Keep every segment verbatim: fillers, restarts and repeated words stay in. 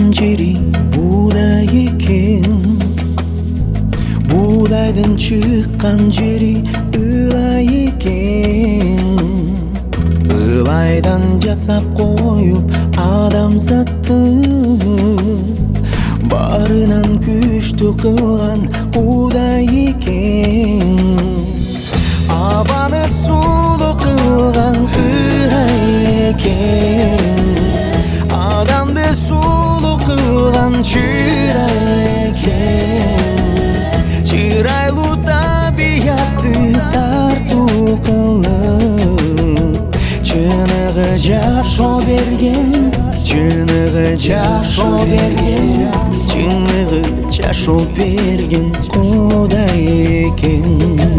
чыккан жериң буудай экен. Buğdaydan çıkan jeri ılay eкен. Ilaydan jasap koyup adamzatты barынан күчтүү кылган Кудай экен. Абаны сулуу кылган ырай экен. Адамды сулуу кылган чырай экен. Чырайлуу табиятты тартуу кылып чыныгы жашоо берген, чыныгы жашоо берген, чыныгы жашоо берген Кудай экен.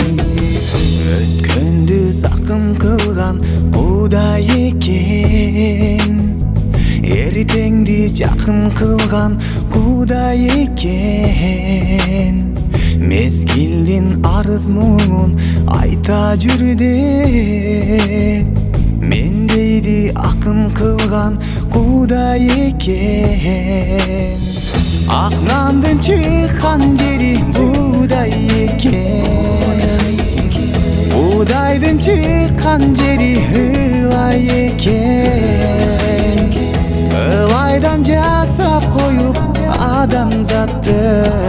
Өткөндү закым кылган Кудай экен. Эртеңди жакын кылган Кудай экен. Мезгилдин арыз муңун айта жүрдү. Мен дейди акын кылган Кудай экен. Ак нандын чыккан жери Кудай экен. Кудайдын чыккан жери ылай экен. Ылайдан жасап коюп адамзатты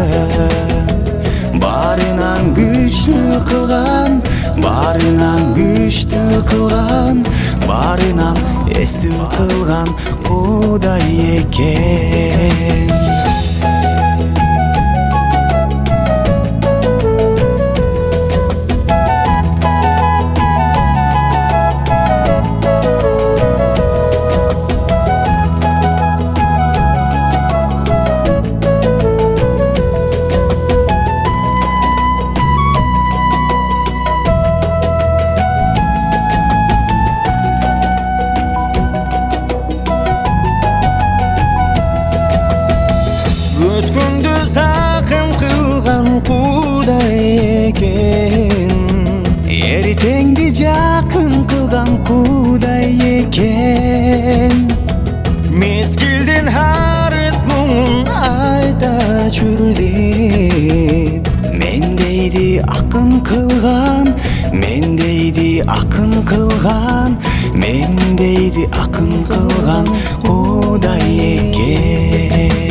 барынан күчтүү кылган, барынан күчтүү кылган, барынан эстүү кылган Кудай экен. Өткөндү закым кылган Кудай экен. Эртеңди жакын кылган Кудай экен. Мезгилдин арыз муңун айта жүрдү. Мен дейди акын кылган, мен дейди акын кылган, мен дейди акын кылган Кудай экен.